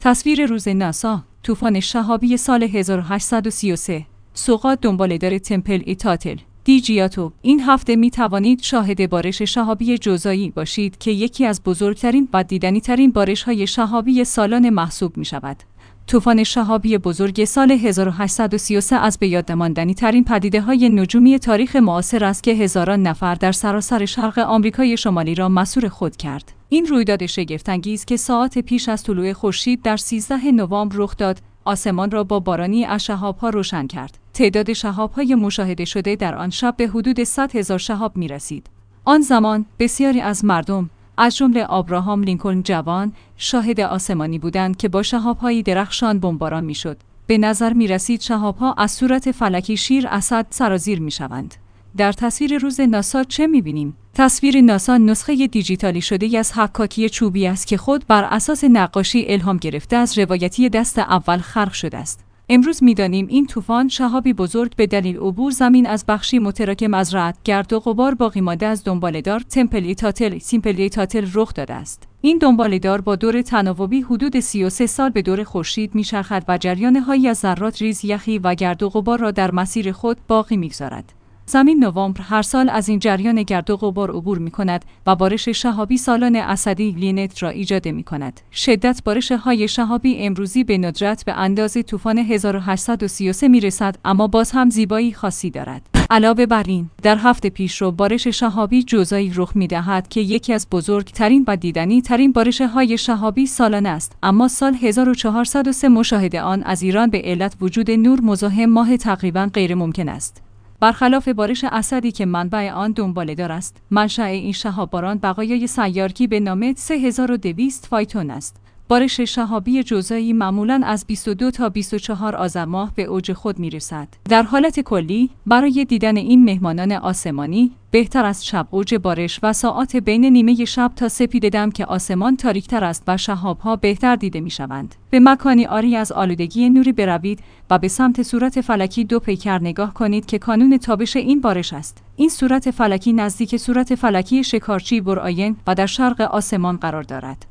تصویر روز ناسا، طوفان شهابی سال 1833. سوقات دنباله‌دار تمپل ایتاتل دیجیاتو. این هفته می توانید شاهد بارش شهابی جزایی باشید که یکی از بزرگترین و دیدنی‌ترین بارش‌های شهابی سالانه محسوب می شود. طوفان شهابی بزرگ سال 1833 از بۀادماندنی‌ترین پدیده‌های نجومی تاریخ معاصر است که هزاران نفر در سراسر شرق آمریکای شمالی را مسحور خود کرد. این رویداد شگفت‌انگیز که ساعات پیش از طلوع خورشید در 13 نوامبر رخ داد، آسمان را با بارانی از شهاب‌ها روشن کرد. تعداد شهاب‌های مشاهده شده در آن شب به حدود 100,000 شهاب می‌رسید. آن زمان بسیاری از مردم، از جمله آبراهام لینکلن جوان، شاهد آسمانی بودند که با شهاب‌های درخشان بمباران می‌شد. به نظر می‌رسید شهاب‌ها از صورت فلکی شیر اسد سرازیر می‌شوند. در تصویر روز ناسا چه می‌بینیم؟ تصویر ناسا نسخه دیجیتالی شده از حکاکی چوبی است که خود بر اساس نقاشی الهام گرفته از روایتی دست اول خلق شده است. امروز می‌دانیم این طوفان شهابی بزرگ به دلیل عبور زمین از بخشی متراکم از رعد، گرد و غبار باقی مانده از دنباله‌دار تمپل ایتاتل رخ داده است. این دنباله‌دار با دور تناوبی حدود 33 سال به دور خورشید می‌چرخد و جریان‌هایی از ذرات ریز یخی و گرد و غبار را در مسیر خود باقی می‌گذارد. زمین نوامبر هر سال از این جریان گرد و غبار عبور می‌کند و بارش شهابی سالانه اسدی لینت را ایجاد می‌کند. شدت بارش‌های شهابی امروزی به ندرت به اندازه طوفان 1833 می‌رسد، اما باز هم زیبایی خاصی دارد. علاوه بر این، در هفته پیشرو بارش شهابی جزایی رخ می‌دهد که یکی از بزرگترین و دیدنی‌ترین بارش‌های شهابی سالانه است، اما سال 1403 مشاهده آن از ایران به علت وجود نور مزاحم ماه تقریباً غیر ممکن است. برخلاف بارش اسدی که منبع آن دنباله‌دار است، منشأ این شهاب‌باران بقایای سیارکی به نام 3200 فایتون است. بارش شهابی جزایی معمولاً از 22 تا 24 آذر ماه به اوج خود می‌رسد. در حالت کلی، برای دیدن این مهمانان آسمانی، بهتر است شب اوج بارش و ساعات بین نیمه شب تا سپید دم که آسمان تاریک‌تر است و شهاب‌ها بهتر دیده می‌شوند. به مکانی عاری از آلودگی نوری بروید و به سمت صورت فلکی دو پیکر نگاه کنید که کانون تابش این بارش است. این صورت فلکی نزدیک صورت فلکی شکارچی برآیین و در شرق آسمان قرار دارد.